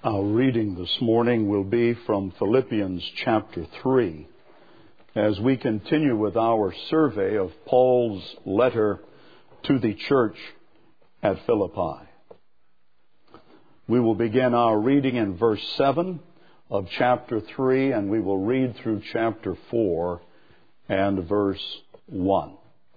Our reading this morning will be from Philippians chapter 3 as we continue with our survey of Paul's letter to the church at Philippi. We will begin our reading in verse 7 of chapter 3, and we will read through chapter 4 and verse 1.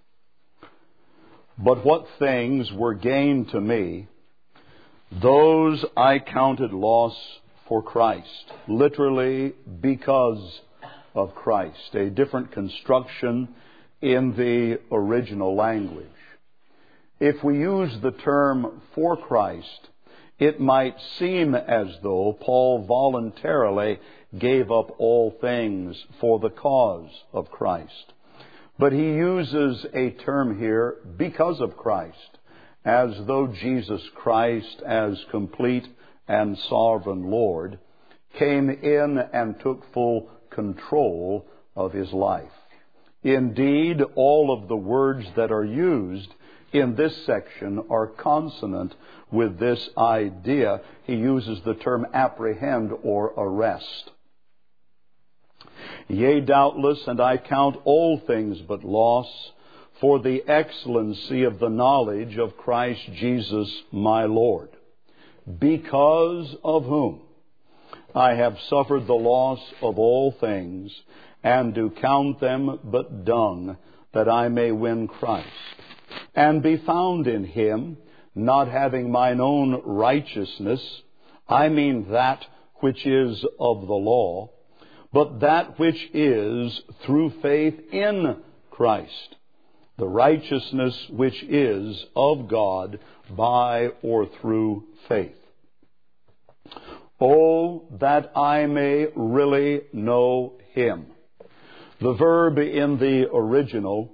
But what things were gain to me, those I counted loss for Christ. Literally, because of Christ. A different construction in the original language. If we use the term for Christ, it might seem as though Paul voluntarily gave up all things for the cause of Christ. But he uses a term here, because of Christ, as though Jesus Christ, as complete and sovereign Lord, came in and took full control of his life. Indeed, all of the words that are used in this section are consonant with this idea. He uses the term apprehend or arrest. Yea, doubtless, and I count all things but loss, for the excellency of the knowledge of Christ Jesus my Lord, because of whom I have suffered the loss of all things, and do count them but dung, that I may win Christ, and be found in him, not having mine own righteousness, I mean that which is of the law, but that which is through faith in Christ, the righteousness which is of God by or through faith. Oh, that I may really know him. The verb in the original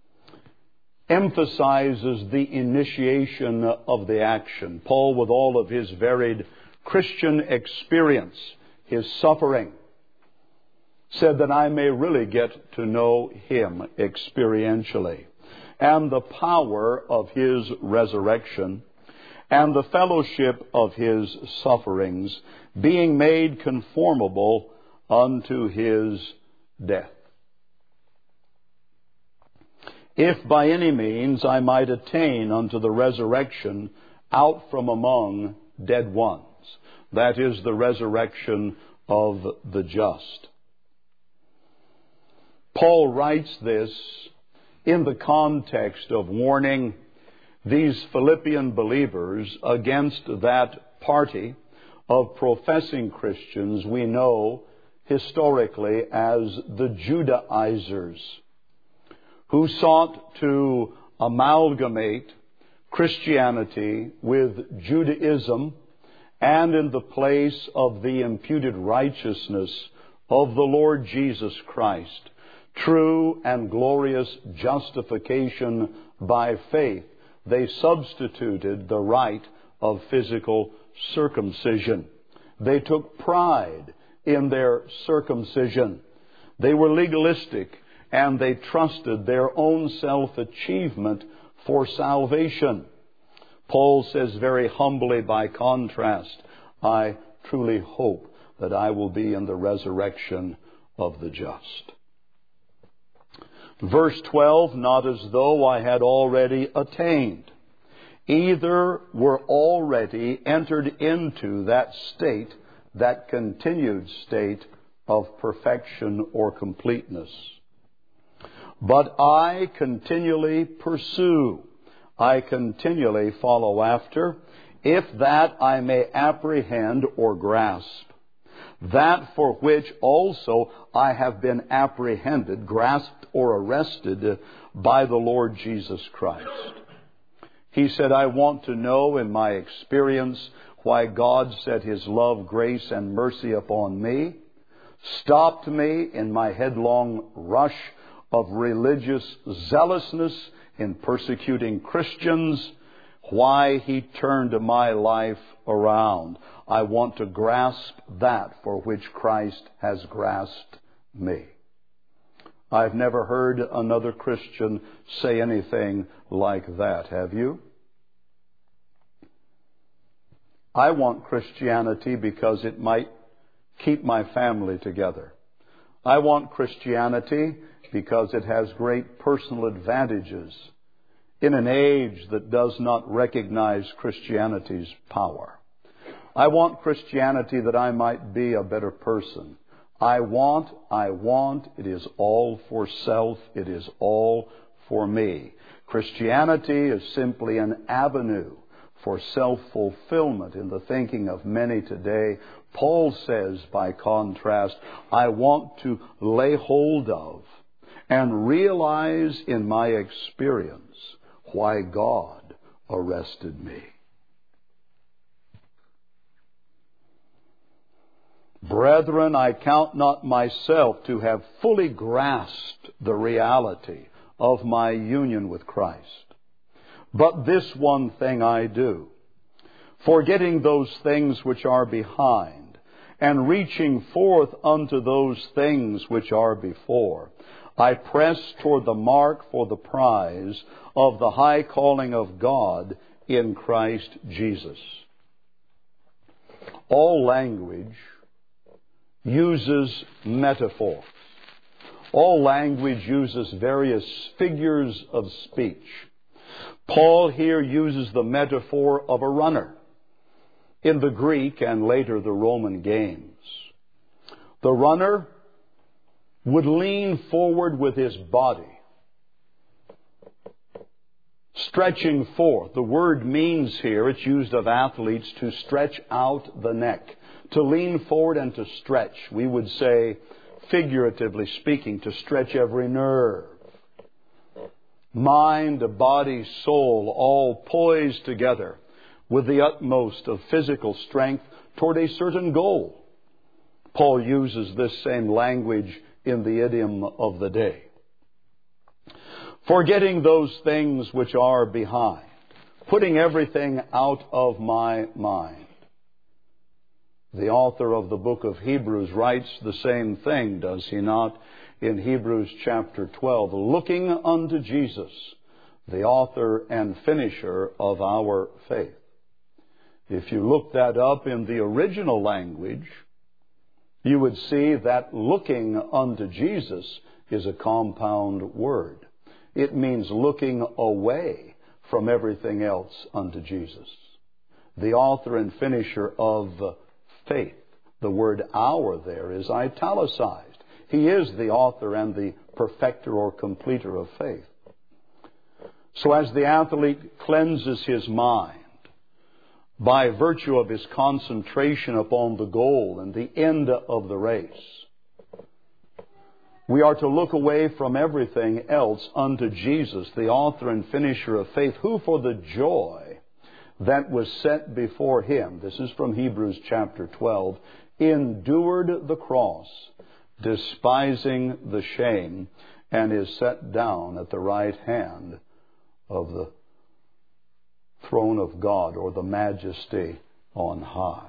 emphasizes the initiation of the action. Paul, with all of his varied Christian experience, his suffering, said that I may really get to know him experientially, and the power of his resurrection, and the fellowship of his sufferings, being made conformable unto his death. If by any means I might attain unto the resurrection out from among dead ones, that is the resurrection of the just. Paul writes this in the context of warning these Philippian believers against that party of professing Christians we know historically as the Judaizers, who sought to amalgamate Christianity with Judaism, and in the place of the imputed righteousness of the Lord Jesus Christ, true and glorious justification by faith, they substituted the rite of physical circumcision. They took pride in their circumcision. They were legalistic, and they trusted their own self-achievement for salvation. Paul says very humbly, by contrast, I truly hope that I will be in the resurrection of the just. Verse 12, not as though I had already attained, either were already entered into that state, that continued state of perfection or completeness. But I continually pursue, I continually follow after, if that I may apprehend or grasp that for which also I have been apprehended, grasped or arrested by the Lord Jesus Christ. He said, I want to know in my experience why God set his love, grace, and mercy upon me, stopped me in my headlong rush of religious zealousness in persecuting Christians, why he turned my life around. I want to grasp that for which Christ has grasped me. I've never heard another Christian say anything like that, have you? I want Christianity because it might keep my family together. I want Christianity because it has great personal advantages in an age that does not recognize Christianity's power. I want Christianity that I might be a better person. I want, it is all for self, it is all for me. Christianity is simply an avenue for self-fulfillment in the thinking of many today. Paul says, by contrast, I want to lay hold of and realize in my experience why God arrested me. Brethren, I count not myself to have fully grasped the reality of my union with Christ. But this one thing I do, forgetting those things which are behind, and reaching forth unto those things which are before, I press toward the mark for the prize of the high calling of God in Christ Jesus. All language uses metaphors. All language uses various figures of speech. Paul here uses the metaphor of a runner in the Greek and later the Roman games. The runner would lean forward with his body, stretching forth. The word means here, it's used of athletes, to stretch out the neck, to lean forward and to stretch. We would say, figuratively speaking, to stretch every nerve. Mind, body, soul, all poised together with the utmost of physical strength toward a certain goal. Paul uses this same language in the idiom of the day. Forgetting those things which are behind, putting everything out of my mind. The author of the book of Hebrews writes the same thing, does he not? In Hebrews chapter 12, looking unto Jesus, the author and finisher of our faith. If you look that up in the original language, you would see that looking unto Jesus is a compound word. It means looking away from everything else unto Jesus. The author and finisher of faith. The word our there is italicized. He is the author and the perfecter or completer of faith. So as the athlete cleanses his mind by virtue of his concentration upon the goal and the end of the race, we are to look away from everything else unto Jesus, the author and finisher of faith, who for the joy that was set before him, this is from Hebrews chapter 12, endured the cross, despising the shame, and is set down at the right hand of the throne of God, or the majesty on high.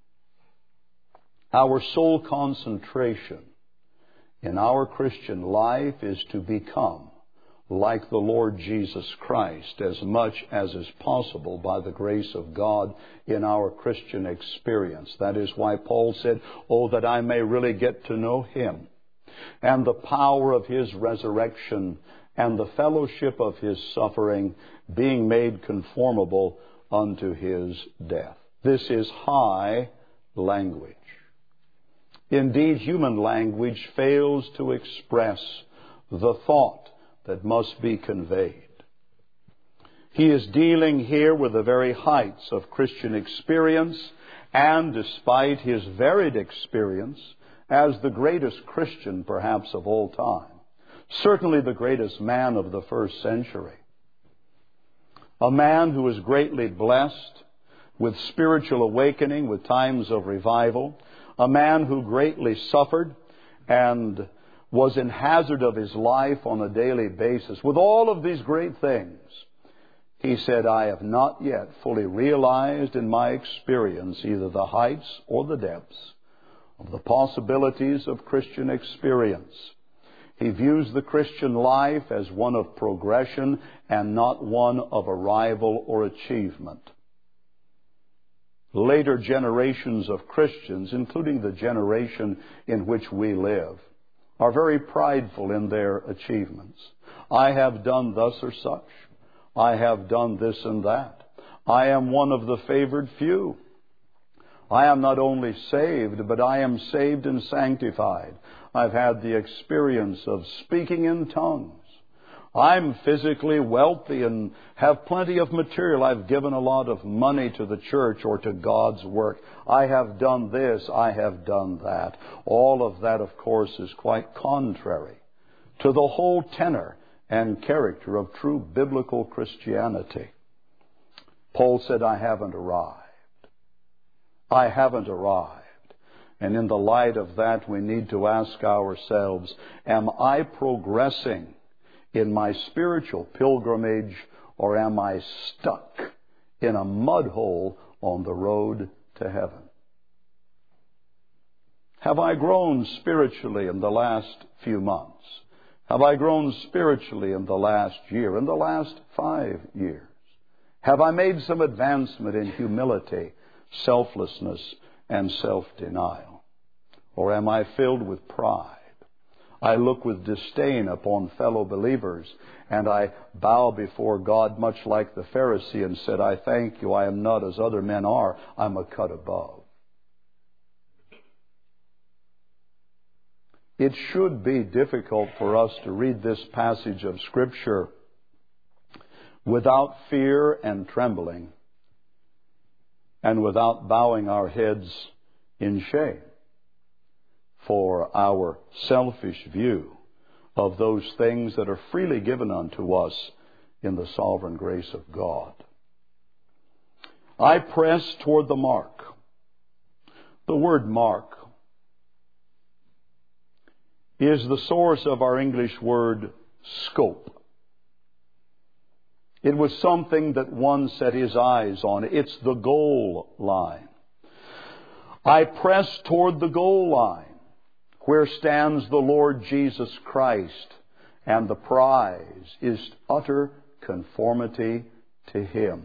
Our sole concentration in our Christian life is to become like the Lord Jesus Christ as much as is possible by the grace of God in our Christian experience. That is why Paul said, "Oh, that I may really get to know Him and the power of His resurrection and the fellowship of His suffering, being made conformable unto His death." This is high language. Indeed, human language fails to express the thought that must be conveyed. He is dealing here with the very heights of Christian experience, and despite his varied experience, as the greatest Christian perhaps of all time, certainly the greatest man of the first century, a man who was greatly blessed with spiritual awakening, with times of revival, a man who greatly suffered and was in hazard of his life on a daily basis. With all of these great things, he said, "I have not yet fully realized in my experience either the heights or the depths of the possibilities of Christian experience." He views the Christian life as one of progression and not one of arrival or achievement. later generations of Christians, including the generation in which we live, are very prideful in their achievements. I have done thus or such. I have done this and that. I am one of the favored few. I am not only saved, but I am saved and sanctified. I've had the experience of speaking in tongues. I'm physically wealthy and have plenty of material. I've given a lot of money to the church or to God's work. I have done this. I have done that. All of that, of course, is quite contrary to the whole tenor and character of true biblical Christianity. Paul said, I haven't arrived. I haven't arrived. And in the light of that, we need to ask ourselves, am I progressing in my spiritual pilgrimage, or am I stuck in a mud hole on the road to heaven? Have I grown spiritually in the last few months? Have I grown spiritually in the last year, in the last 5 years? Have I made some advancement in humility, selflessness, and self-denial? Or am I filled with pride? I look with disdain upon fellow believers, and I bow before God much like the Pharisee and said, I thank you, I am not as other men are, I'm a cut above. It should be difficult for us to read this passage of Scripture without fear and trembling, and without bowing our heads in shame for our selfish view of those things that are freely given unto us in the sovereign grace of God. I press toward the mark. The word mark is the source of our English word scope. It was something that one set his eyes on. It's the goal line. I press toward the goal line, where stands the Lord Jesus Christ, and the prize is utter conformity to Him.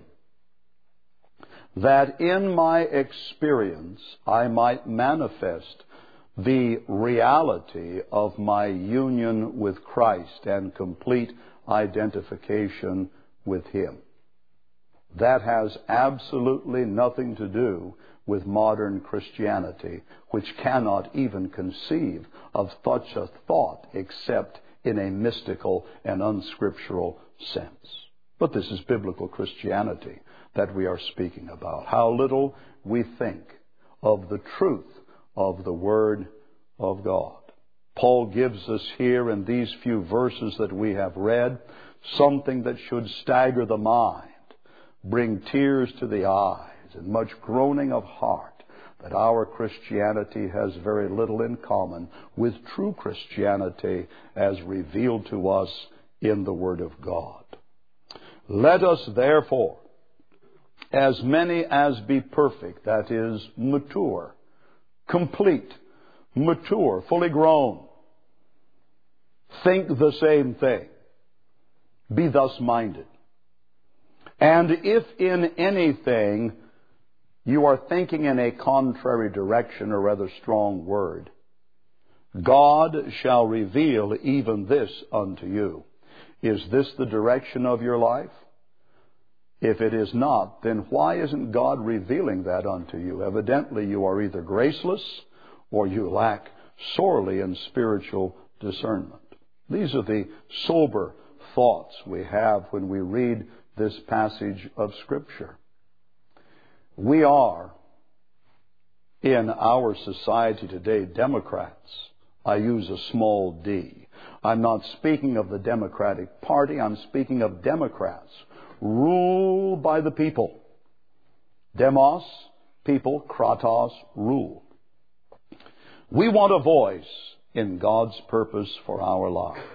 That in my experience I might manifest the reality of my union with Christ and complete identification with Him. That has absolutely nothing to do with modern Christianity, which cannot even conceive of such a thought except in a mystical and unscriptural sense. But this is biblical Christianity that we are speaking about. How little we think of the truth of the Word of God. Paul gives us here in these few verses that we have read something that should stagger the mind, bring tears to the eyes, and much groaning of heart, that our Christianity has very little in common with true Christianity as revealed to us in the Word of God. Let us therefore, as many as be perfect, that is, mature, complete, mature, fully grown, think the same thing, be thus minded. And if in anything you are thinking in a contrary direction, a rather strong word, God shall reveal even this unto you. Is this the direction of your life? If it is not, then why isn't God revealing that unto you? Evidently you are either graceless or you lack sorely in spiritual discernment. These are the sober thoughts we have when we read this passage of Scripture. We are, in our society today, Democrats. I use a small d. I'm not speaking of the Democratic Party. I'm speaking of Democrats. Rule by the people. Demos, people. Kratos, rule. We want a voice in God's purpose for our lives.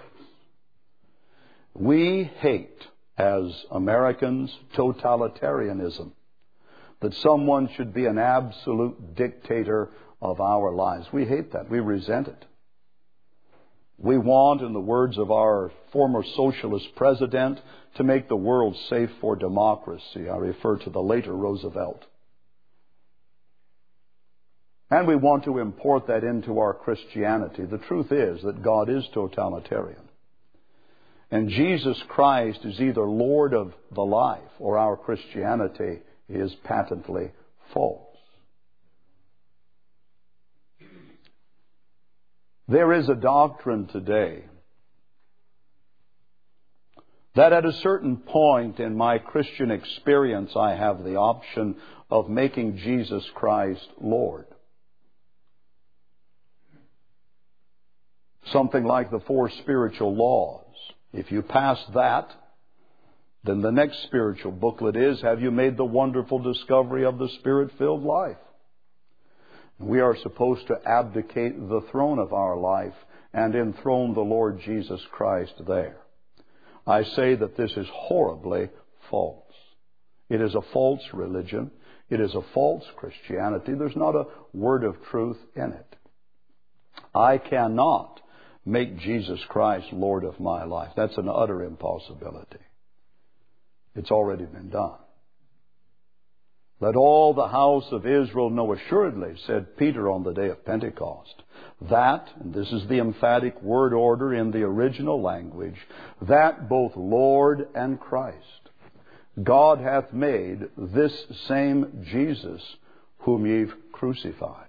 We hate, as Americans, totalitarianism. That someone should be an absolute dictator of our lives. We hate that. We resent it. We want, in the words of our former socialist president, to make the world safe for democracy. I refer to the later Roosevelt. And we want to import that into our Christianity. The truth is that God is totalitarian. And Jesus Christ is either Lord of the life, or our Christianity is patently false. There is a doctrine today that at a certain point in my Christian experience I have the option of making Jesus Christ Lord. Something like the 4 spiritual laws. If you pass that, then the next spiritual booklet is, have you made the wonderful discovery of the Spirit-filled life? We are supposed to abdicate the throne of our life and enthrone the Lord Jesus Christ there. I say that this is horribly false. It is a false religion. It is a false Christianity. There's not a word of truth in it. I cannot make Jesus Christ Lord of my life. That's an utter impossibility. It's already been done. Let all the house of Israel know assuredly, said Peter on the day of Pentecost, that, and this is the emphatic word order in the original language, that both Lord and Christ, God hath made this same Jesus whom ye've crucified.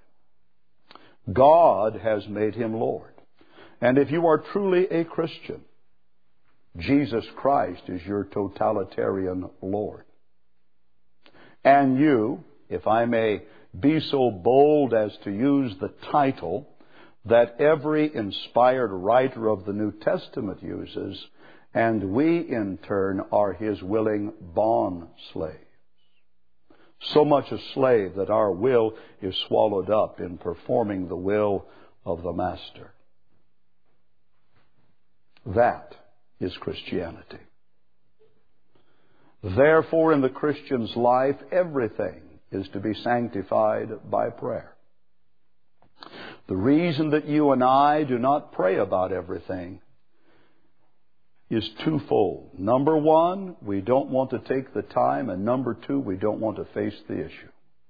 God has made him Lord. And if you are truly a Christian, Jesus Christ is your totalitarian Lord. And you, if I may be so bold as to use the title that every inspired writer of the New Testament uses, and we in turn are his willing bond slaves. So much a slave that our will is swallowed up in performing the will of the Master. That is Christianity. Therefore, in the Christian's life, everything is to be sanctified by prayer. The reason that you and I do not pray about everything is twofold. Number one, we don't want to take the time, and number two, we don't want to face the issue.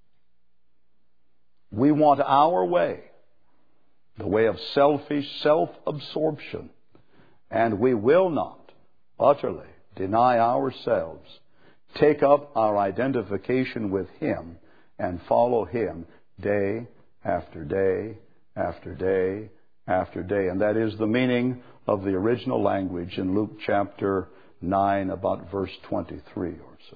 We want our way, the way of selfish self-absorption, and we will not utterly deny ourselves, take up our identification with him, and follow him day after day after day after day. And that is the meaning of the original language in Luke chapter 9, about verse 23 or so.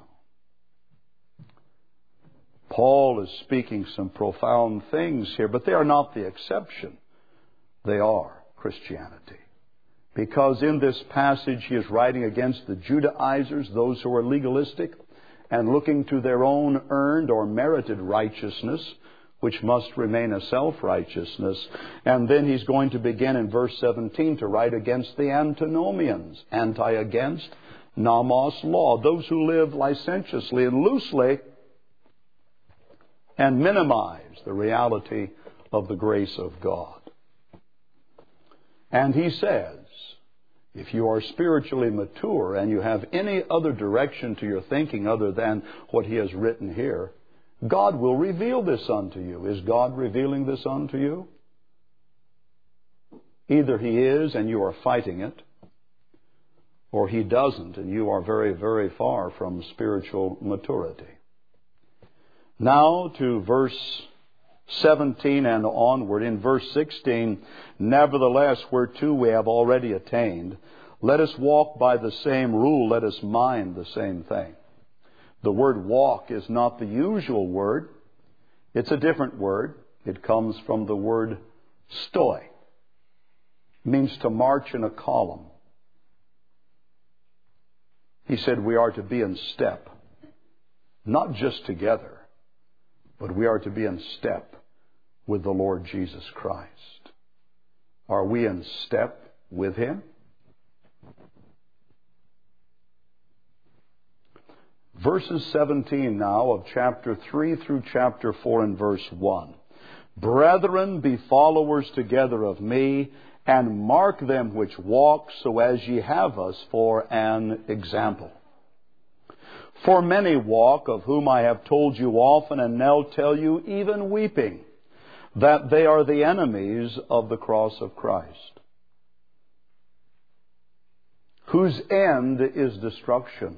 Paul is speaking some profound things here, but they are not the exception. They are Christianity. Because in this passage he is writing against the Judaizers, those who are legalistic and looking to their own earned or merited righteousness, which must remain a self-righteousness. And then he's going to begin in verse 17 to write against the antinomians, anti-against, nomos law, those who live licentiously and loosely and minimize the reality of the grace of God. And he says, if you are spiritually mature and you have any other direction to your thinking other than what he has written here, God will reveal this unto you. Is God revealing this unto you? Either he is and you are fighting it, or he doesn't and you are very, very far from spiritual maturity. Now to verse 17 and onward. In verse 16, nevertheless, whereto we have already attained, let us walk by the same rule, let us mind the same thing. The word walk is not the usual word. It's a different word. It comes from the word stoi. It means to march in a column. He said we are to be in step, not just together, but we are to be in step with the Lord Jesus Christ. Are we in step with him? Verses 17 now of chapter 3 through chapter 4 and verse 1. Brethren, be followers together of me, and mark them which walk, so as ye have us for an example. For many walk, of whom I have told you often, and now tell you, even weeping, that they are the enemies of the cross of Christ, whose end is destruction,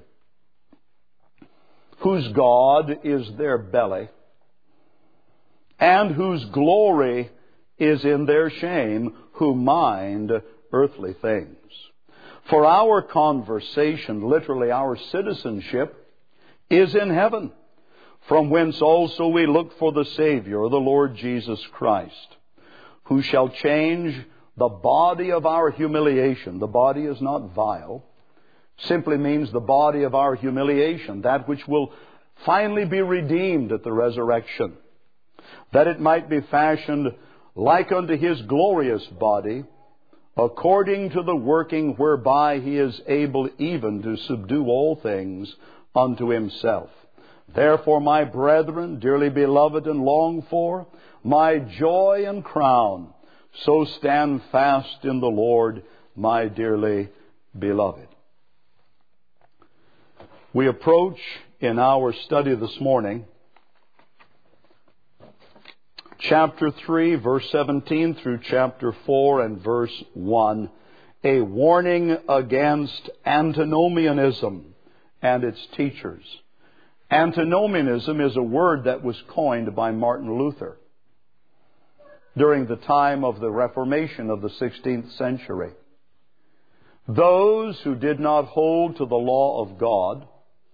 whose God is their belly, and whose glory is in their shame, who mind earthly things. For our conversation, literally our citizenship, is in heaven, from whence also we look for the Savior, the Lord Jesus Christ, who shall change the body of our humiliation. The body is not vile. Simply means the body of our humiliation, that which will finally be redeemed at the resurrection, that it might be fashioned like unto His glorious body, according to the working whereby He is able even to subdue all things unto Himself. Therefore, my brethren, dearly beloved and longed for, my joy and crown, so stand fast in the Lord, my dearly beloved. We approach in our study this morning chapter 3, verse 17 through chapter 4 and verse 1, a warning against antinomianism and its teachers. Antinomianism is a word that was coined by Martin Luther during the time of the Reformation of the 16th century. Those who did not hold to the law of God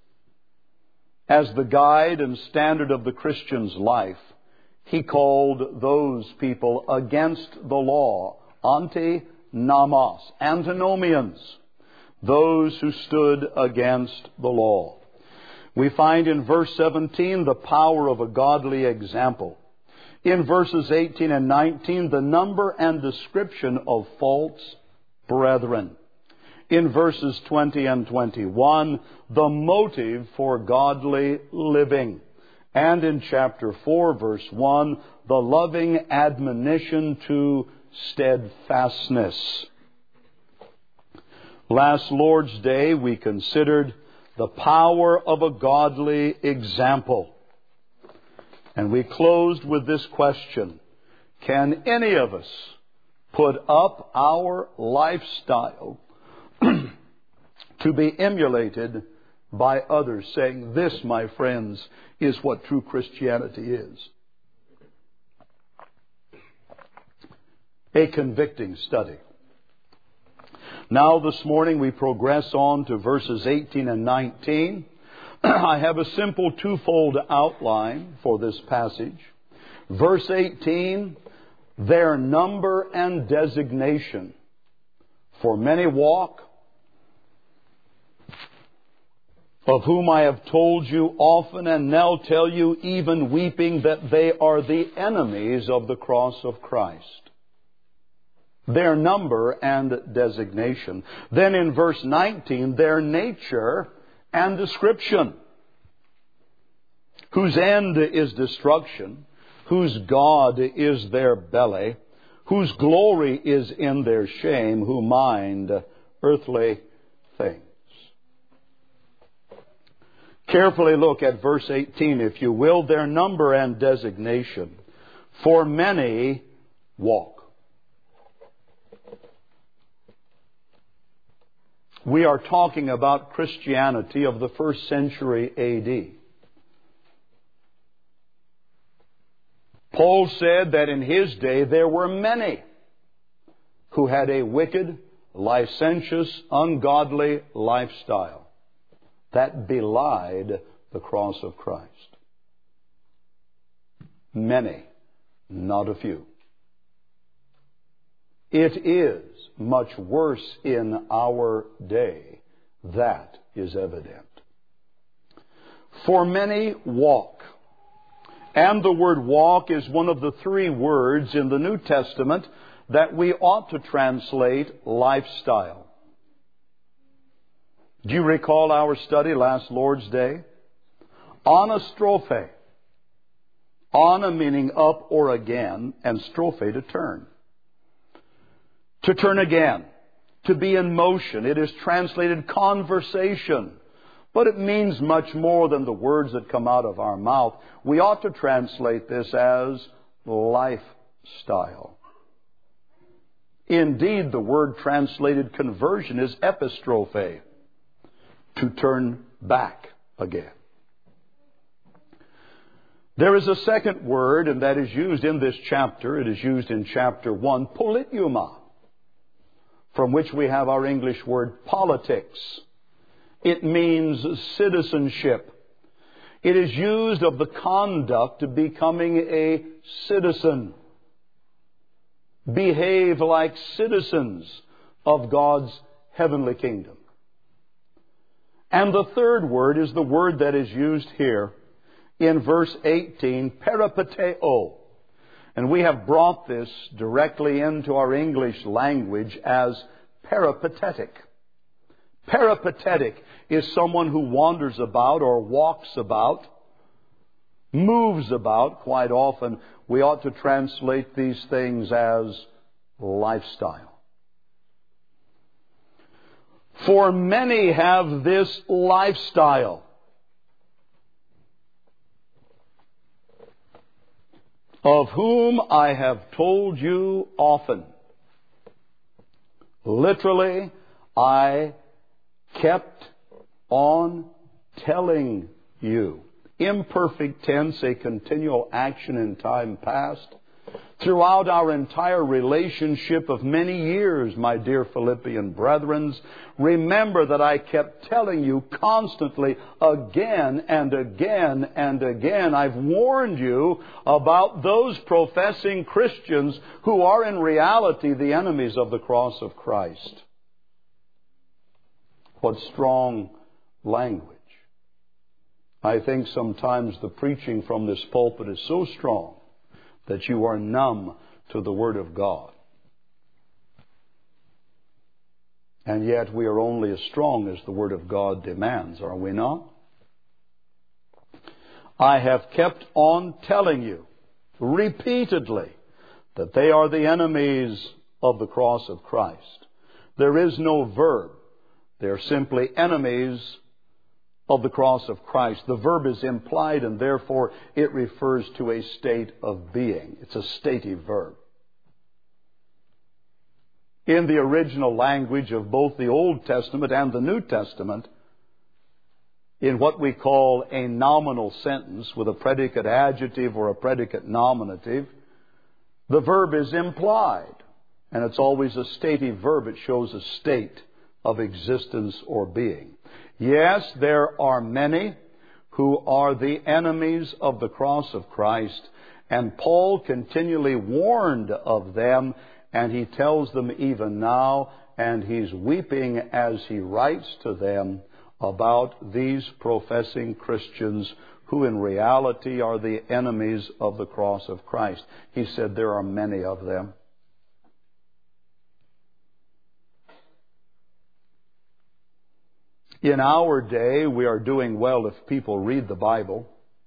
as the guide and standard of the Christian's life, he called those people against the law, antinomos, antinomians, those who stood against the law. We find in verse 17 the power of a godly example. In verses 18 and 19, the number and description of false brethren. In verses 20 and 21, the motive for godly living. And in chapter 4, verse 1, the loving admonition to steadfastness. Last Lord's Day, we considered the power of a godly example. And we closed with this question: can any of us put up our lifestyle to be emulated by others, saying, this, my friends, is what true Christianity is? A convicting study. Now this morning we progress on to verses 18 and 19. I have a simple twofold outline for this passage. Verse 18, their number and designation. For many walk, of whom I have told you often, and now tell you, even weeping, that they are the enemies of the cross of Christ. Their number and designation. Then in verse 19, their nature and description. Whose end is destruction, whose God is their belly, whose glory is in their shame, who mind earthly things. Carefully look at verse 18, if you will, their number and designation. For many walk. We are talking about Christianity of the first century A.D. Paul said that in his day there were many who had a wicked, licentious, ungodly lifestyle that belied the cross of Christ. Many, not a few. It is much worse in our day. That is evident. For many walk. And the word walk is one of the three words in the New Testament that we ought to translate lifestyle. Do you recall our study last Lord's Day? Anastrophe. Ana meaning up or again, and strophe to turn. To turn again. To be in motion. It is translated conversation. But it means much more than the words that come out of our mouth. We ought to translate this as lifestyle. Indeed, the word translated conversion is epistrophe, to turn back again. There is a second word, and that is used in this chapter. It is used in chapter 1, politeuma, from which we have our English word politics. It means citizenship. It is used of the conduct of becoming a citizen. Behave like citizens of God's heavenly kingdom. And the third word is the word that is used here in verse 18, peripateo. And we have brought this directly into our English language as peripatetic. Peripatetic is someone who wanders about or walks about, moves about. Quite often we ought to translate these things as lifestyle. For many have this lifestyle of whom I have told you often. Literally, I kept on telling you. Imperfect tense, a continual action in time past. Throughout our entire relationship of many years, my dear Philippian brethren, remember that I kept telling you constantly, again and again and again. I've warned you about those professing Christians who are in reality the enemies of the cross of Christ. What strong language. I think sometimes the preaching from this pulpit is so strong that you are numb to the Word of God. And yet we are only as strong as the Word of God demands, are we not? I have kept on telling you repeatedly that they are the enemies of the cross of Christ. There is no verb. They are simply enemies of the cross of Christ. The verb is implied, and therefore it refers to a state of being. It's a stative verb. In the original language of both the Old Testament and the New Testament, in what we call a nominal sentence with a predicate adjective or a predicate nominative, the verb is implied, and it's always a stative verb. It shows a state of existence or being. Yes, there are many who are the enemies of the cross of Christ, and Paul continually warned of them, and he tells them even now, and he's weeping as he writes to them about these professing Christians who in reality are the enemies of the cross of Christ. He said there are many of them. In our day, we are doing well if people read the Bible.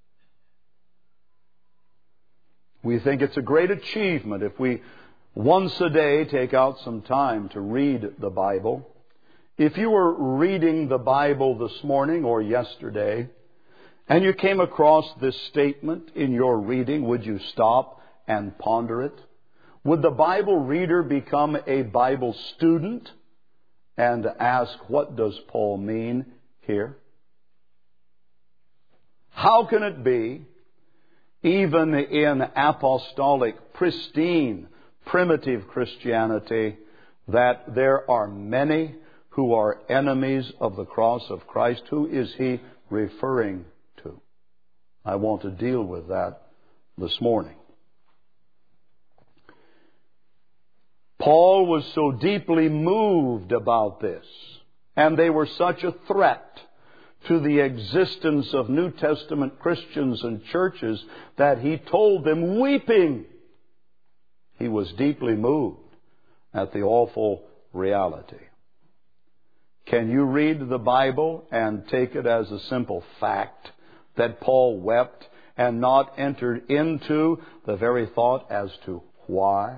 We think it's a great achievement if we once a day take out some time to read the Bible. If you were reading the Bible this morning or yesterday, and you came across this statement in your reading, would you stop and ponder it? Would the Bible reader become a Bible student and ask, what does Paul mean here? How can it be, even in apostolic, pristine, primitive Christianity, that there are many who are enemies of the cross of Christ? Who is he referring to? I want to deal with that this morning. Paul was so deeply moved about this, and they were such a threat to the existence of New Testament Christians and churches that he told them, weeping, he was deeply moved at the awful reality. Can you read the Bible and take it as a simple fact that Paul wept and not entered into the very thought as to why?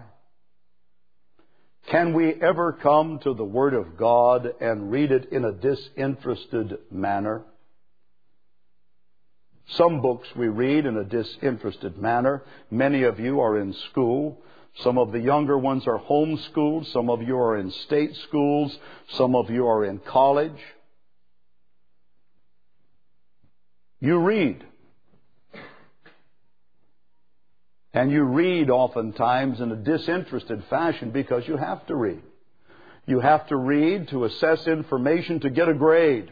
Can we ever come to the Word of God and read it in a disinterested manner? Some books we read in a disinterested manner. Many of you are in school. Some of the younger ones are homeschooled. Some of you are in state schools. Some of you are in college. You read. And you read oftentimes in a disinterested fashion because you have to read. You have to read to assess information to get a grade.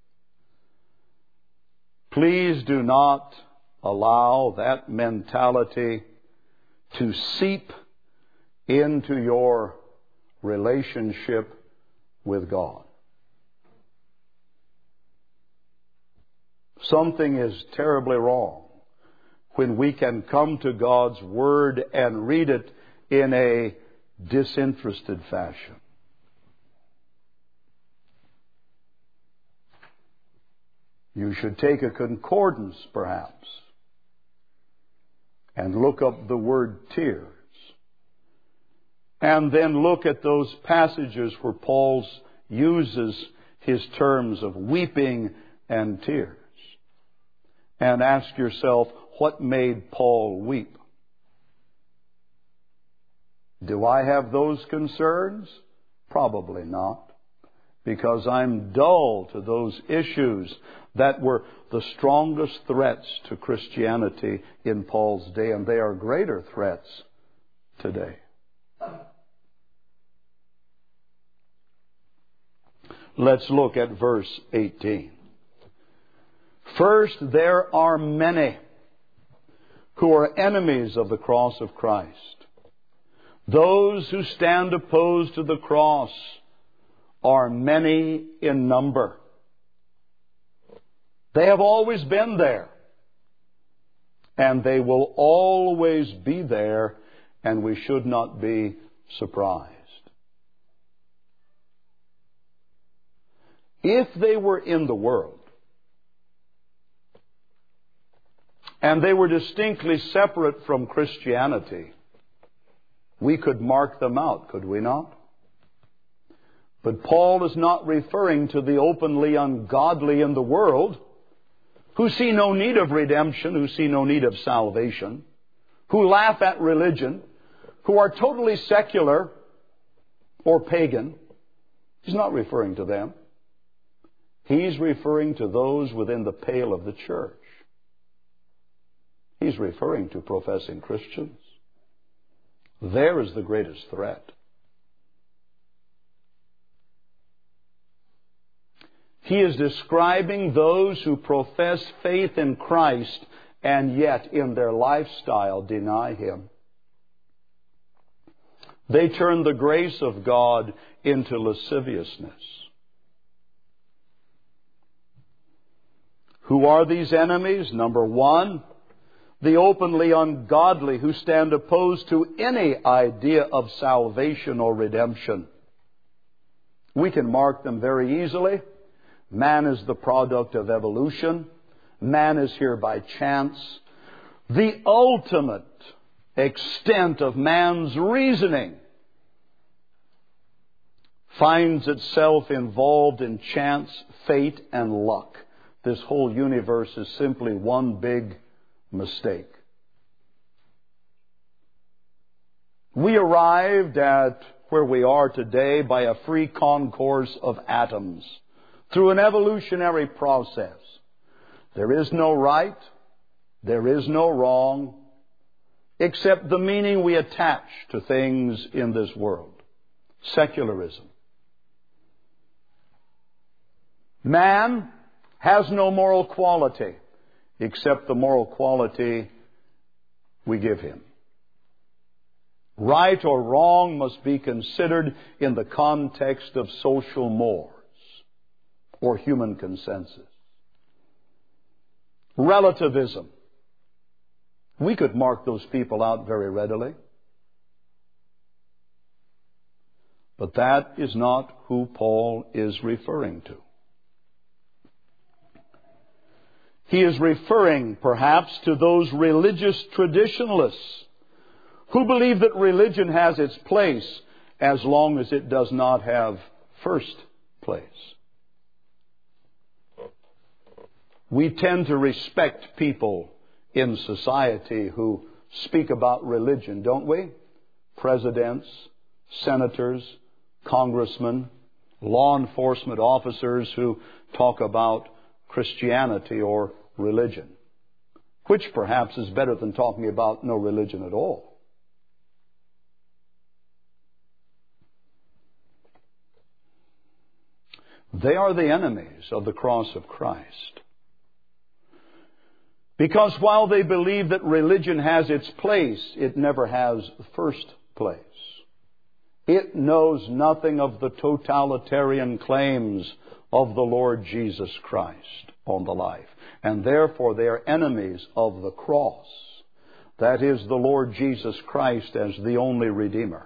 Please do not allow that mentality to seep into your relationship with God. Something is terribly wrong when we can come to God's Word and read it in a disinterested fashion. You should take a concordance, perhaps, and look up the word tears. And then look at those passages where Paul uses his terms of weeping and tears. And ask yourself, what made Paul weep? Do I have those concerns? Probably not. Because I'm dull to those issues that were the strongest threats to Christianity in Paul's day, and they are greater threats today. Let's look at verse 18. First, there are many who are enemies of the cross of Christ. Those who stand opposed to the cross are many in number. They have always been there. And they will always be there, and we should not be surprised. If they were in the world, and they were distinctly separate from Christianity, we could mark them out, could we not? But Paul is not referring to the openly ungodly in the world, who see no need of redemption, who see no need of salvation, who laugh at religion, who are totally secular or pagan. He's not referring to them. He's referring to those within the pale of the church. He's referring to professing Christians. There is the greatest threat. He is describing those who profess faith in Christ and yet in their lifestyle deny Him. They turn the grace of God into lasciviousness. Who are these enemies? Number one, the openly ungodly who stand opposed to any idea of salvation or redemption. We can mark them very easily. Man is the product of evolution. Man is here by chance. The ultimate extent of man's reasoning finds itself involved in chance, fate, and luck. This whole universe is simply one big mistake. We arrived at where we are today by a free concourse of atoms through an evolutionary process. There is no right, there is no wrong, except the meaning we attach to things in this world. Secularism. Man has no moral quality except the moral quality we give him. Right or wrong must be considered in the context of social mores or human consensus. Relativism. We could mark those people out very readily. But that is not who Paul is referring to. He is referring, perhaps, to those religious traditionalists who believe that religion has its place as long as it does not have first place. We tend to respect people in society who speak about religion, don't we? Presidents, senators, congressmen, law enforcement officers who talk about Christianity or religion, which perhaps is better than talking about no religion at all. They are the enemies of the cross of Christ. Because while they believe that religion has its place, it never has first place. It knows nothing of the totalitarian claims of the Lord Jesus Christ on the life. And therefore they are enemies of the cross. That is, the Lord Jesus Christ as the only Redeemer.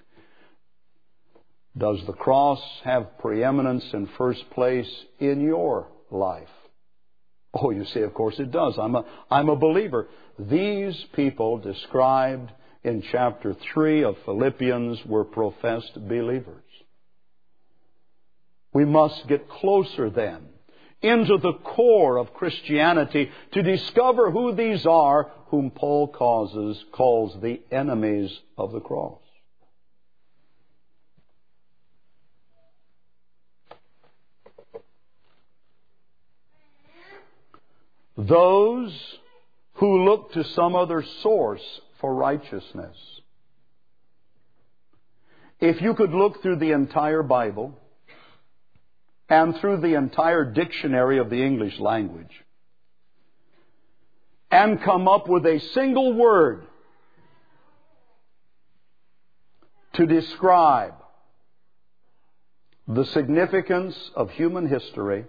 Does the cross have preeminence in first place in your life? Oh, you see, of course it does. I'm a believer. These people described in chapter 3 of Philippians were professed believers. We must get closer then into the core of Christianity to discover who these are whom Paul calls the enemies of the cross. Those who look to some other source for righteousness. If you could look through the entire Bible and through the entire dictionary of the English language and come up with a single word to describe the significance of human history,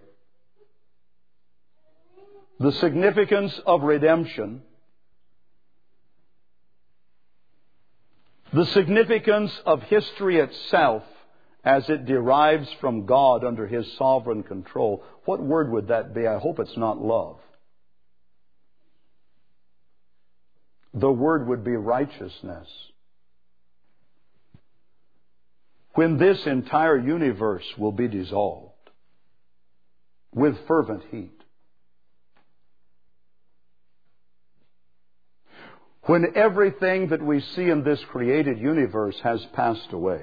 the significance of redemption, the significance of history itself as it derives from God under His sovereign control, what word would that be? I hope it's not love. The word would be righteousness. When this entire universe will be dissolved with fervent heat, when everything that we see in this created universe has passed away.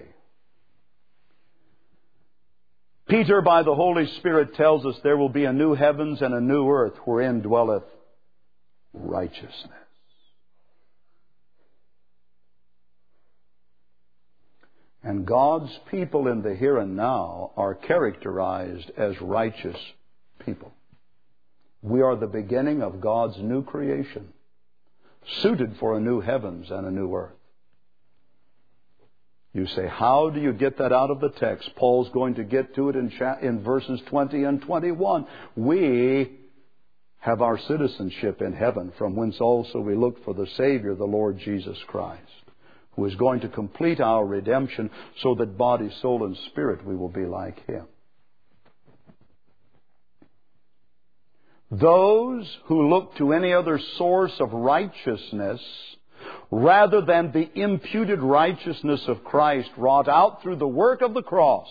Peter, by the Holy Spirit, tells us there will be a new heavens and a new earth wherein dwelleth righteousness. And God's people in the here and now are characterized as righteous people. We are the beginning of God's new creation, suited for a new heavens and a new earth. You say, how do you get that out of the text? Paul's going to get to it in verses 20 and 21. We have our citizenship in heaven, from whence also we look for the Savior, the Lord Jesus Christ, who is going to complete our redemption so that body, soul, and spirit we will be like Him. Those who look to any other source of righteousness rather than the imputed righteousness of Christ wrought out through the work of the cross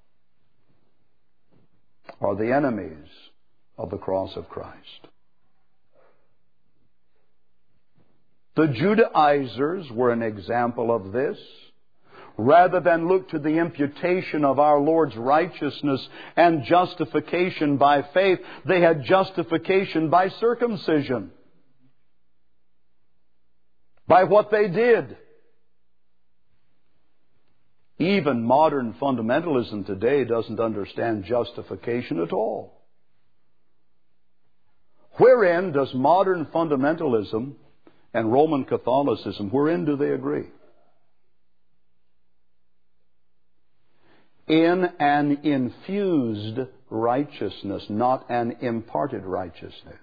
are the enemies of the cross of Christ. The Judaizers were an example of this. Rather than look to the imputation of our Lord's righteousness and justification by faith, they had justification by circumcision, by what they did. Even modern fundamentalism today doesn't understand justification at all. Wherein does modern fundamentalism and Roman Catholicism, wherein do they agree? In an infused righteousness, not an imparted righteousness.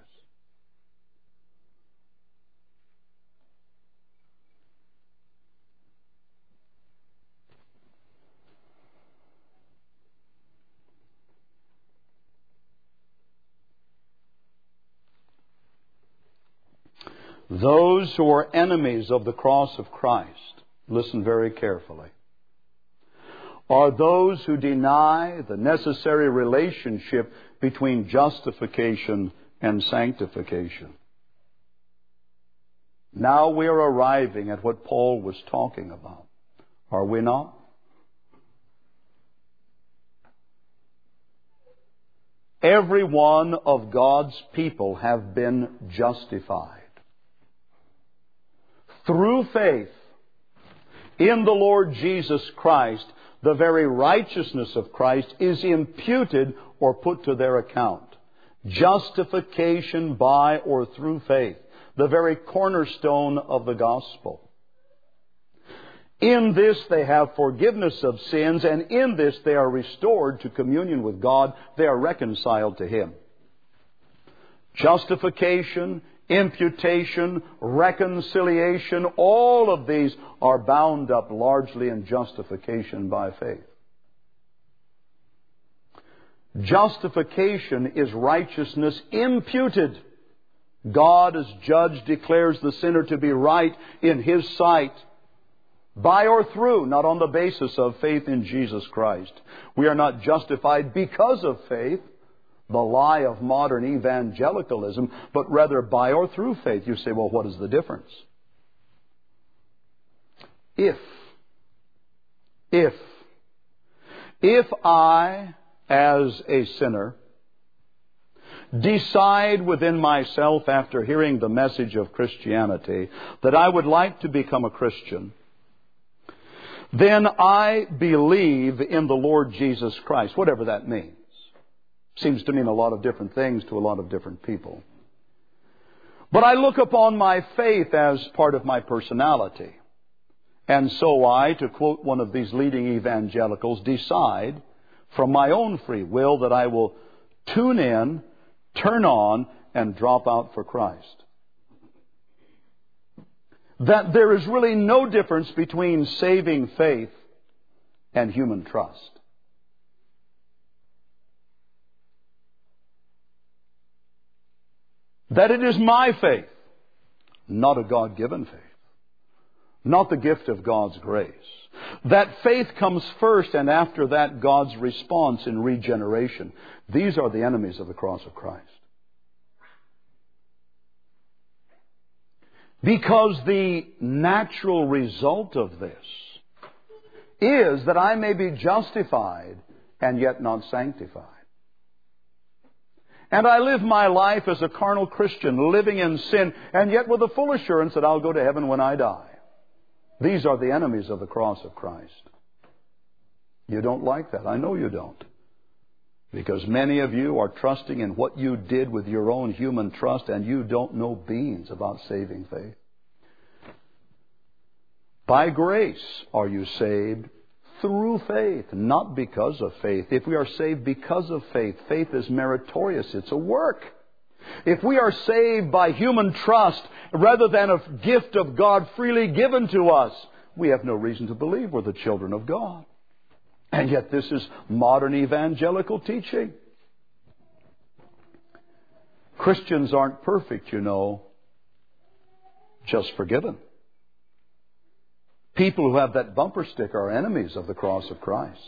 Those who are enemies of the cross of Christ, listen very carefully, are those who deny the necessary relationship between justification and sanctification. Now we are arriving at what Paul was talking about. Are we not? Every one of God's people have been justified through faith in the Lord Jesus Christ. The very righteousness of Christ is imputed or put to their account. Justification by or through faith, the very cornerstone of the gospel. In this they have forgiveness of sins, and in this they are restored to communion with God. They are reconciled to Him. Justification, imputation, reconciliation, all of these are bound up largely in justification by faith. Justification is righteousness imputed. God as judge declares the sinner to be right in His sight, by or through, not on the basis of faith in Jesus Christ. We are not justified because of faith, the lie of modern evangelicalism, but rather by or through faith. You say, well, what is the difference? If I, as a sinner, decide within myself after hearing the message of Christianity that I would like to become a Christian, then I believe in the Lord Jesus Christ, whatever that means. Seems to mean a lot of different things to a lot of different people. But I look upon my faith as part of my personality. And so I, to quote one of these leading evangelicals, decide from my own free will that I will tune in, turn on, and drop out for Christ. That there is really no difference between saving faith and human trust. That it is my faith, not a God-given faith, not the gift of God's grace. That faith comes first, and after that God's response in regeneration. These are the enemies of the cross of Christ. Because the natural result of this is that I may be justified and yet not sanctified. And I live my life as a carnal Christian, living in sin, and yet with the full assurance that I'll go to heaven when I die. These are the enemies of the cross of Christ. You don't like that. I know you don't. Because many of you are trusting in what you did with your own human trust, and you don't know beans about saving faith. By grace are you saved through faith, not because of faith. If we are saved because of faith, faith is meritorious. It's a work. If we are saved by human trust rather than a gift of God freely given to us, we have no reason to believe we're the children of God. And yet this is modern evangelical teaching. Christians aren't perfect, you know, just forgiven. People who have that bumper sticker are enemies of the cross of Christ.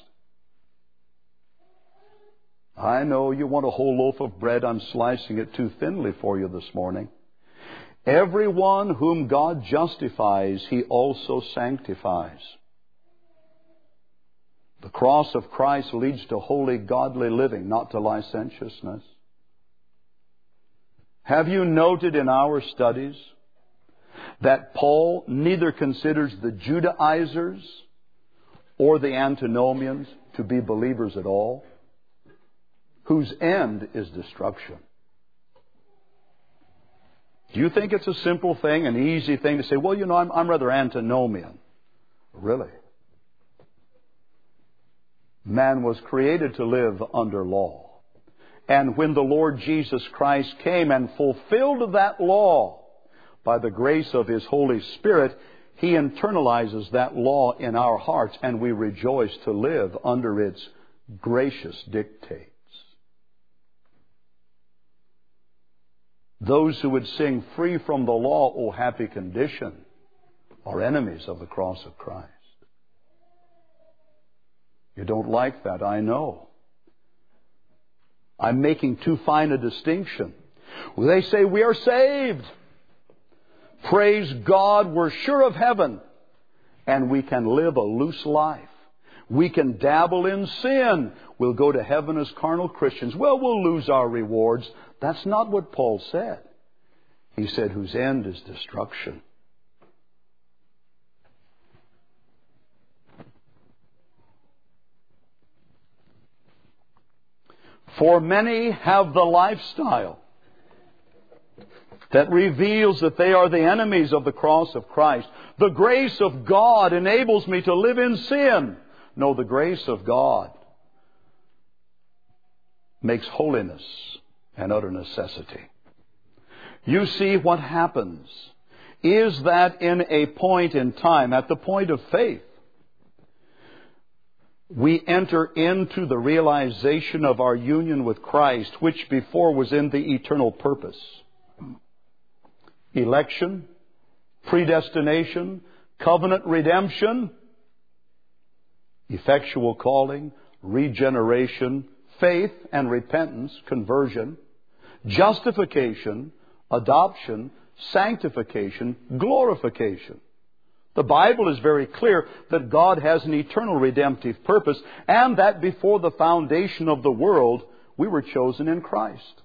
I know you want a whole loaf of bread. I'm slicing it too thinly for you this morning. Everyone whom God justifies, He also sanctifies. The cross of Christ leads to holy, godly living, not to licentiousness. Have you noted in our studies that Paul neither considers the Judaizers or the Antinomians to be believers at all, whose end is destruction? Do you think it's a simple thing, an easy thing to say, well, you know, I'm rather antinomian? Really? Man was created to live under law. And when the Lord Jesus Christ came and fulfilled that law by the grace of His Holy Spirit, He internalizes that law in our hearts, and we rejoice to live under its gracious dictates. Those who would sing free from the law, O happy condition, are enemies of the cross of Christ. You don't like that, I know. I'm making too fine a distinction. They say we are saved. Praise God, we're sure of heaven. And we can live a loose life. We can dabble in sin. We'll go to heaven as carnal Christians. Well, we'll lose our rewards. That's not what Paul said. He said, whose end is destruction. For many have the lifestyle that reveals that they are the enemies of the cross of Christ. The grace of God enables me to live in sin. No, the grace of God makes holiness an utter necessity. You see, what happens is that in a point in time, at the point of faith, we enter into the realization of our union with Christ, which before was in the eternal purpose. Election, predestination, covenant redemption, effectual calling, regeneration, faith and repentance, conversion, justification, adoption, sanctification, glorification. The Bible is very clear that God has an eternal redemptive purpose, and that before the foundation of the world, we were chosen in Christ.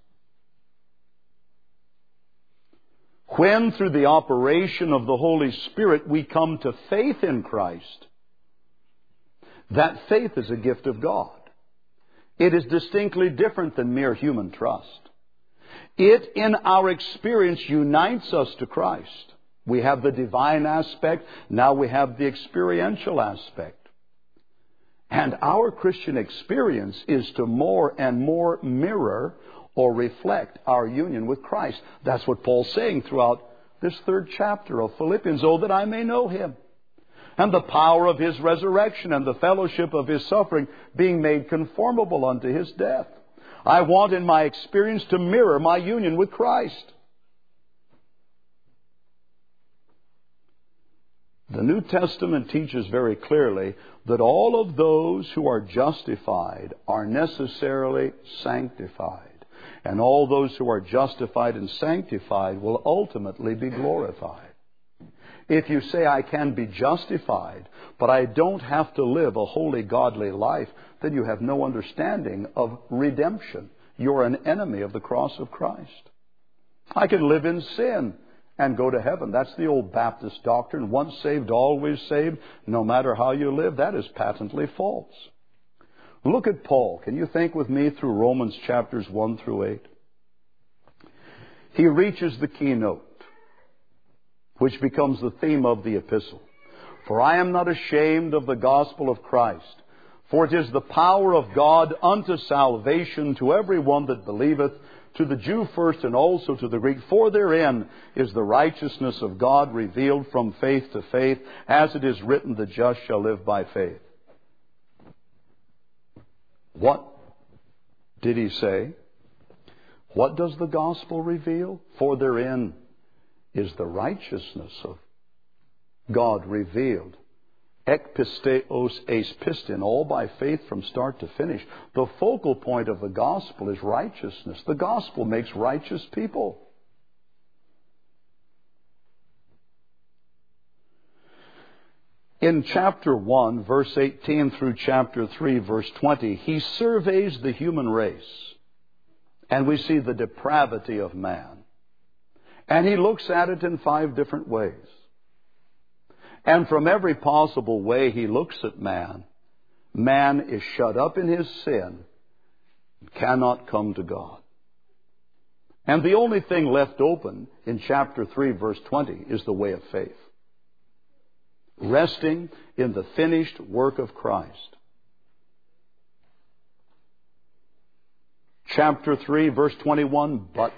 When, through the operation of the Holy Spirit, we come to faith in Christ, that faith is a gift of God. It is distinctly different than mere human trust. It, in our experience, unites us to Christ. We have the divine aspect. Now we have the experiential aspect. And our Christian experience is to more and more mirror or reflect our union with Christ. That's what Paul's saying throughout this 3rd chapter of Philippians. Oh, that I may know Him, and the power of His resurrection, and the fellowship of His suffering, being made conformable unto His death. I want in my experience to mirror my union with Christ. The New Testament teaches very clearly that all of those who are justified are necessarily sanctified. And all those who are justified and sanctified will ultimately be glorified. If you say, I can be justified, but I don't have to live a holy, godly life, then you have no understanding of redemption. You're an enemy of the cross of Christ. I can live in sin and go to heaven. That's the old Baptist doctrine. Once saved, always saved, no matter how you live. That is patently false. Look at Paul. Can you think with me through Romans chapters 1 through 8? He reaches the keynote, which becomes the theme of the epistle. For I am not ashamed of the gospel of Christ, for it is the power of God unto salvation to every one that believeth, to the Jew first and also to the Greek. For therein is the righteousness of God revealed from faith to faith, as it is written, the just shall live by faith. What did he say? What does the gospel reveal? For therein is the righteousness of God revealed. Ekpisteos eis pistin, all by faith from start to finish. The focal point of the gospel is righteousness. The gospel makes righteous people. In chapter 1, verse 18 through chapter 3, verse 20, he surveys the human race. And we see the depravity of man. And he looks at it in 5 different ways. And from every possible way he looks at man, man is shut up in his sin and cannot come to God. And the only thing left open in chapter 3, verse 20 is the way of faith. Resting in the finished work of Christ. Chapter 3, verse 21, but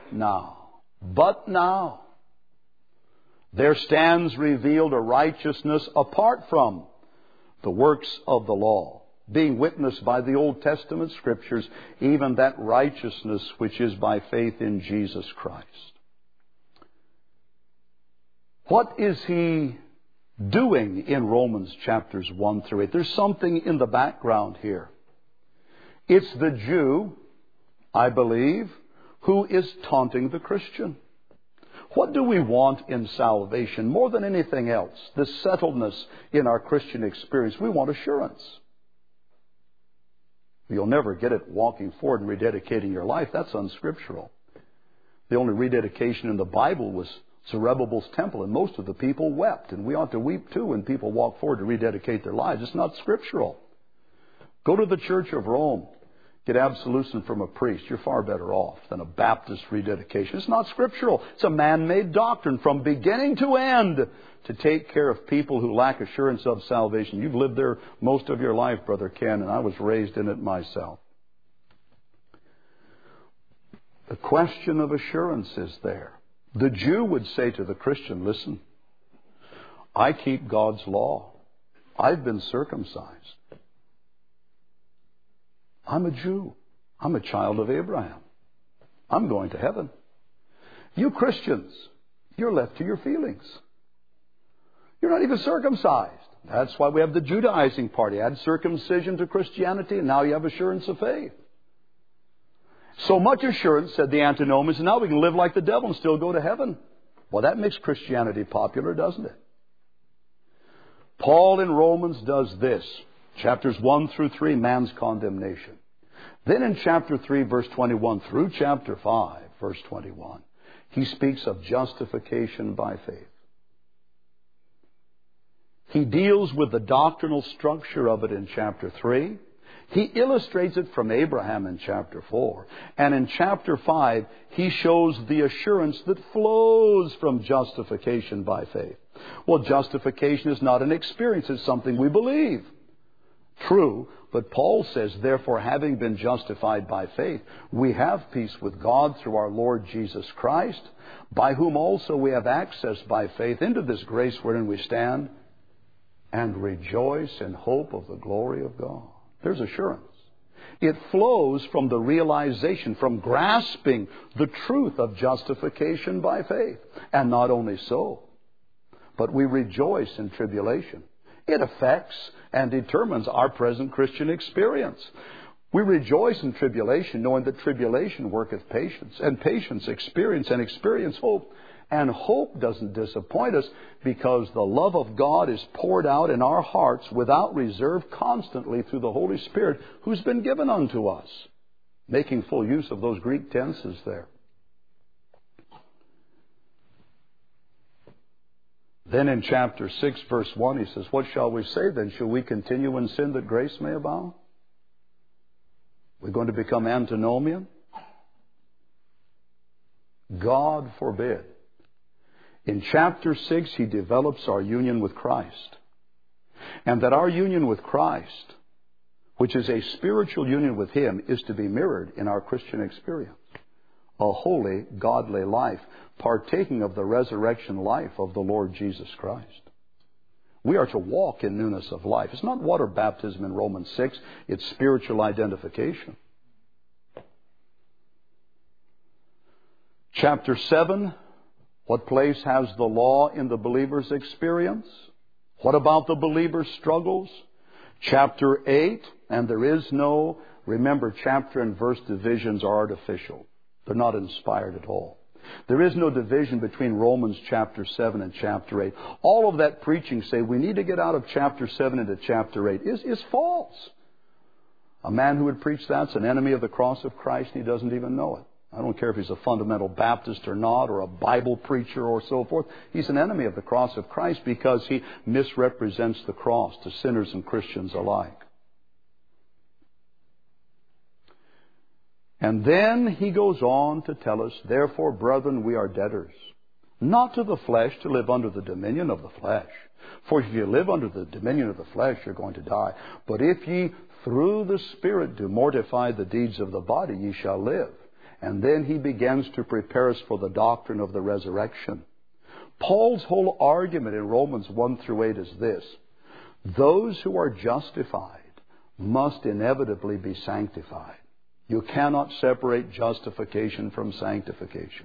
now, there stands revealed a righteousness apart from the works of the law, being witnessed by the Old Testament Scriptures, even that righteousness which is by faith in Jesus Christ. What is he doing in Romans chapters 1 through 8? There's something in the background here. It's the Jew, I believe, who is taunting the Christian. What do we want in salvation more than anything else? The settledness in our Christian experience. We want assurance. You'll never get it walking forward and rededicating your life. That's unscriptural. The only rededication in the Bible was Zerubbabel's temple, and most of the people wept. And we ought to weep too when people walk forward to rededicate their lives. It's not scriptural. Go to the Church of Rome. Get absolution from a priest. You're far better off than a Baptist rededication. It's not scriptural. It's a man-made doctrine from beginning to end to take care of people who lack assurance of salvation. You've lived there most of your life, Brother Ken, and I was raised in it myself. The question of assurance is there. The Jew would say to the Christian, listen, I keep God's law. I've been circumcised. I'm a Jew. I'm a child of Abraham. I'm going to heaven. You Christians, you're left to your feelings. You're not even circumcised. That's why we have the Judaizing party. Add circumcision to Christianity, and now you have assurance of faith. So much assurance, said the antinomians, and now we can live like the devil and still go to heaven. Well, that makes Christianity popular, doesn't it? Paul in Romans does this. Chapters 1 through 3, man's condemnation. Then in chapter 3, verse 21 through chapter 5, verse 21, he speaks of justification by faith. He deals with the doctrinal structure of it in chapter 3. He illustrates it from Abraham in chapter 4. And in chapter 5, he shows the assurance that flows from justification by faith. Well, justification is not an experience. It's something we believe. True, but Paul says, therefore, having been justified by faith, we have peace with God through our Lord Jesus Christ, by whom also we have access by faith into this grace wherein we stand, and rejoice in hope of the glory of God. There's assurance. It flows from the realization, from grasping the truth of justification by faith. And not only so, but we rejoice in tribulation. It affects and determines our present Christian experience. We rejoice in tribulation, knowing that tribulation worketh patience, and patience experience, and experience hope. And hope doesn't disappoint us because the love of God is poured out in our hearts without reserve constantly through the Holy Spirit who's been given unto us. Making full use of those Greek tenses there. Then in chapter 6, verse 1, he says, what shall we say then? Shall we continue in sin that grace may abound? We're going to become antinomian? God forbid. In chapter 6, he develops our union with Christ. And that our union with Christ, which is a spiritual union with Him, is to be mirrored in our Christian experience. A holy, godly life, partaking of the resurrection life of the Lord Jesus Christ. We are to walk in newness of life. It's not water baptism in Romans 6. It's spiritual identification. Chapter 7. What place has the law in the believer's experience? What about the believer's struggles? Chapter 8. And there is no, remember, chapter and verse divisions are artificial. They're not inspired at all. There is no division between Romans chapter 7 and chapter 8. All of that preaching, say, we need to get out of chapter 7 into chapter 8, is false. A man who would preach that's an enemy of the cross of Christ, and he doesn't even know it. I don't care if he's a fundamental Baptist or not, or a Bible preacher or so forth. He's an enemy of the cross of Christ because he misrepresents the cross to sinners and Christians alike. And then he goes on to tell us, therefore, brethren, we are debtors, not to the flesh, to live under the dominion of the flesh. For if you live under the dominion of the flesh, you're going to die. But if ye through the Spirit do mortify the deeds of the body, ye shall live. And then he begins to prepare us for the doctrine of the resurrection. Paul's whole argument in Romans 1 through 8 is this. Those who are justified must inevitably be sanctified. You cannot separate justification from sanctification.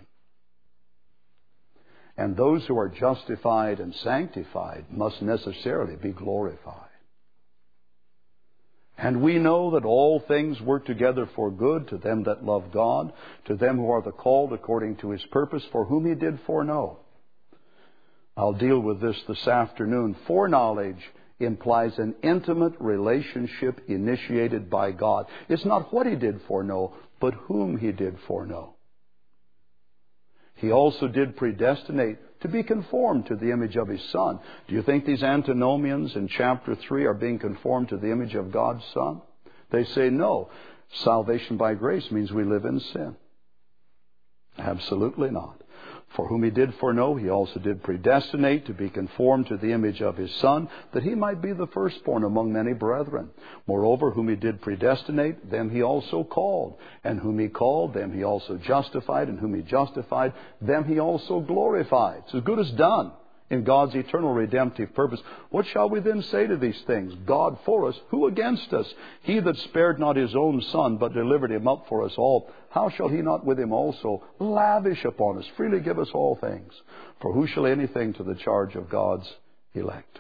And those who are justified and sanctified must necessarily be glorified. And we know that all things work together for good to them that love God, to them who are the called according to His purpose, for whom He did foreknow. I'll deal with this afternoon. Foreknowledge implies an intimate relationship initiated by God. It's not what He did foreknow, but whom He did foreknow. He also did predestinate to be conformed to the image of His Son. Do you think these antinomians in chapter 3 are being conformed to the image of God's Son? They say no. Salvation by grace means we live in sin. Absolutely not. For whom He did foreknow, He also did predestinate to be conformed to the image of His Son, that He might be the firstborn among many brethren. Moreover, whom He did predestinate, them He also called. And whom He called, them He also justified. And whom He justified, them He also glorified. It's as good as done in God's eternal redemptive purpose. What shall we then say to these things? God for us, who against us? He that spared not His own Son, but delivered Him up for us all, how shall He not with Him also lavish upon us, freely give us all things? For who shall lay anything to the charge of God's elect?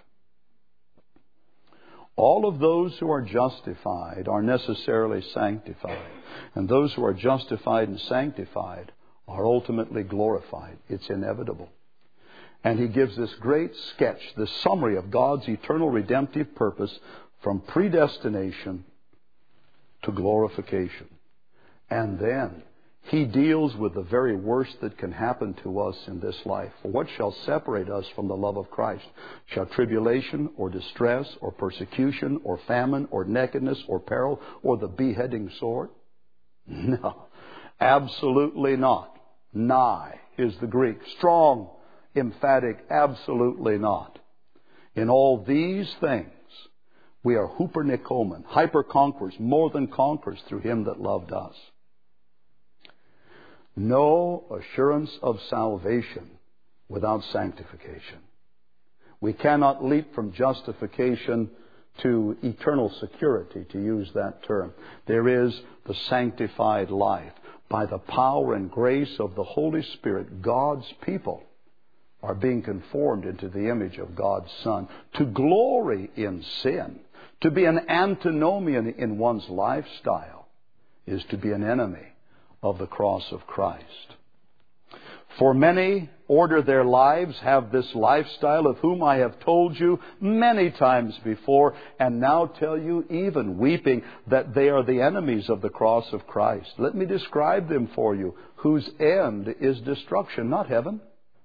All of those who are justified are necessarily sanctified. And those who are justified and sanctified are ultimately glorified. It's inevitable. And he gives this great sketch, this summary of God's eternal redemptive purpose from predestination to glorification. And then he deals with the very worst that can happen to us in this life. For what shall separate us from the love of Christ? Shall tribulation or distress or persecution or famine or nakedness or peril or the beheading sword? No, absolutely not. Nigh is the Greek. Strong, emphatic, absolutely not. In all these things, we are hupernicomen, hyper-conquerors, more than conquerors through Him that loved us. No assurance of salvation without sanctification. We cannot leap from justification to eternal security, to use that term. There is the sanctified life. By the power and grace of the Holy Spirit, God's people are being conformed into the image of God's Son. To glory in sin, to be an antinomian in one's lifestyle, is to be an enemy of the cross of Christ. For many order their lives, have this lifestyle of whom I have told you many times before, and now tell you, even weeping, that they are the enemies of the cross of Christ. Let me describe them for you, whose end is destruction, not heaven.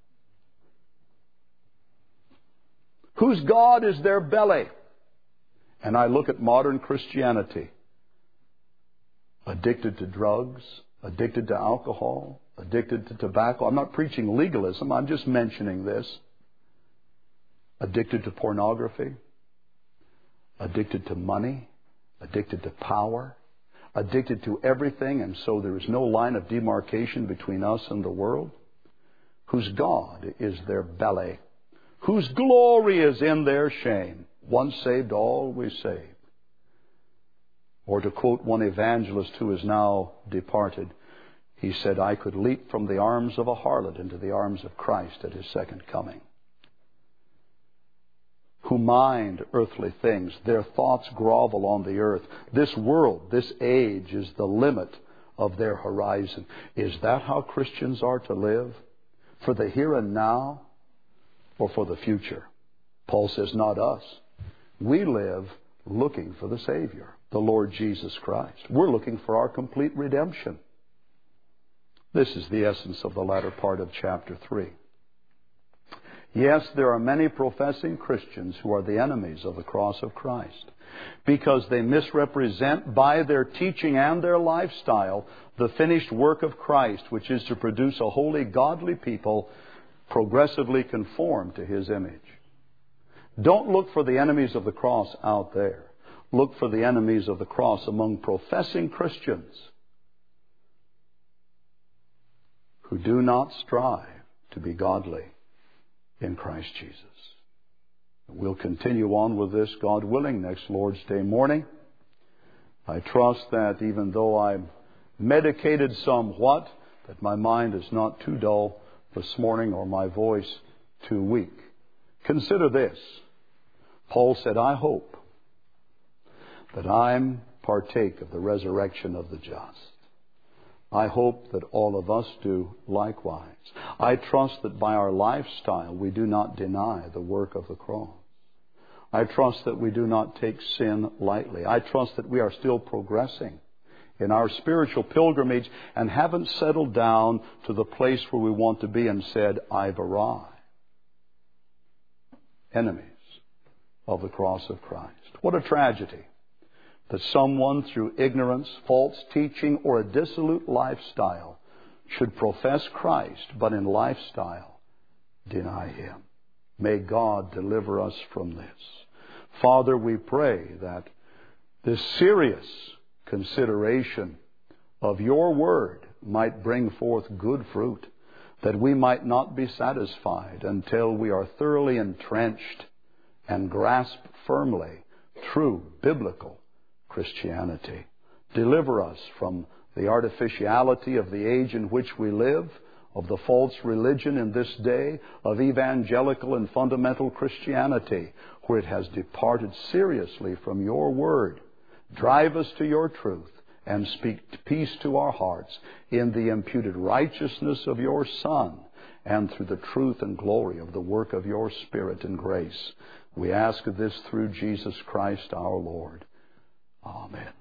Whose God is their belly. And I look at modern Christianity, addicted to drugs, addicted to alcohol, addicted to tobacco. I'm not preaching legalism, I'm just mentioning this. Addicted to pornography, addicted to money, addicted to power, addicted to everything, and so there is no line of demarcation between us and the world. Whose God is their belly, whose glory is in their shame. Once saved, always saved. Or to quote one evangelist who is now departed, he said, I could leap from the arms of a harlot into the arms of Christ at His second coming. Who mind earthly things, their thoughts grovel on the earth. This world, this age is the limit of their horizon. Is that how Christians are to live? For the here and now, or for the future? Paul says, not us. We live looking for the Savior, the Lord Jesus Christ. We're looking for our complete redemption. This is the essence of the latter part of chapter 3. Yes, there are many professing Christians who are the enemies of the cross of Christ because they misrepresent by their teaching and their lifestyle the finished work of Christ, which is to produce a holy, godly people progressively conformed to His image. Don't look for the enemies of the cross out there. Look for the enemies of the cross among professing Christians who do not strive to be godly in Christ Jesus. We'll continue on with this, God willing, next Lord's Day morning. I trust that even though I'm medicated somewhat, that my mind is not too dull this morning or my voice too weak. Consider this. Paul said, I hope that I'm partake of the resurrection of the just. I hope that all of us do likewise. I trust that by our lifestyle we do not deny the work of the cross. I trust that we do not take sin lightly. I trust that we are still progressing in our spiritual pilgrimage and haven't settled down to the place where we want to be and said, I've arrived. Enemies of the cross of Christ. What a tragedy that someone through ignorance, false teaching, or a dissolute lifestyle should profess Christ, but in lifestyle deny Him. May God deliver us from this. Father, we pray that this serious consideration of Your Word might bring forth good fruit, that we might not be satisfied until we are thoroughly entrenched and grasp firmly true biblical Christianity. Deliver us from the artificiality of the age in which we live, of the false religion in this day, of evangelical and fundamental Christianity, where it has departed seriously from Your Word. Drive us to Your truth and speak peace to our hearts in the imputed righteousness of Your Son and through the truth and glory of the work of Your Spirit and grace. We ask this through Jesus Christ our Lord. Amen.